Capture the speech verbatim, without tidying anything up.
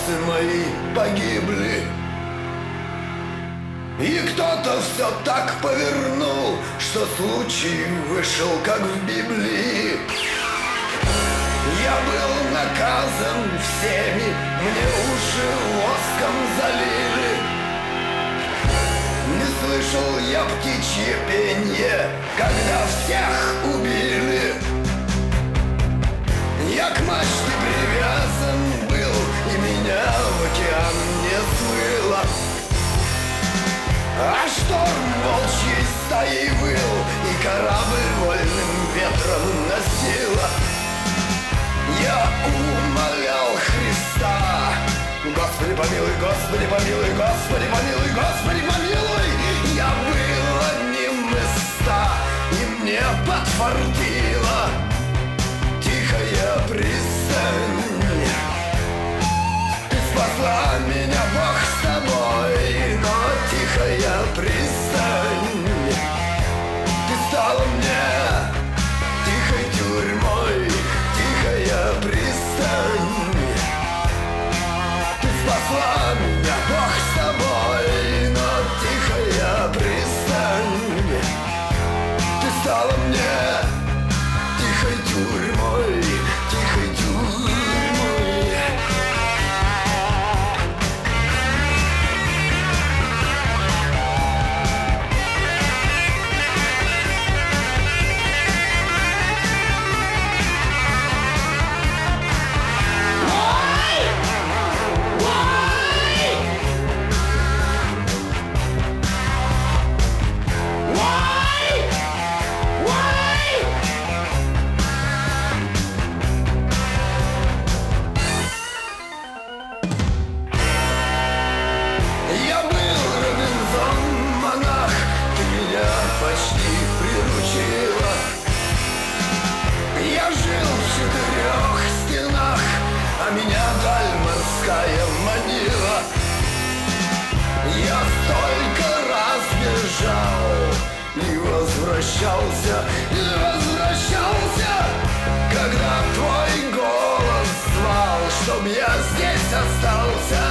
запасы мои погибли. И кто-то все так повернул, что случай вышел, как в Библии. Я был наказан всеми, мне уши воском залили. Не слышал я птичье пенье, когда всех убили. Я к мачте привязан был, и меня в океан не смыло. А шторм волчьей стаей выл, и корабль вольным ветром носило. Я умолял Христа: Господи помилуй, Господи помилуй, Господи помилуй, Господи помилуй. Я был одним из ста, и мне подфартило. Тихая пристань, ты спасла меня, Бог с тобой. Но тихая пристань, ты стала мне тихой тюрьмой. Тихая пристань, ты спасла меня, Бог с тобой. Но тихая пристань, ты стала мне тихой тюрьмой. Тихой тюрьмой. Почти приручила. Я жил в четырех стенах, а меня даль морская манила. Я столько раз бежал и возвращался, и возвращался, когда твой голос звал, чтоб я здесь остался.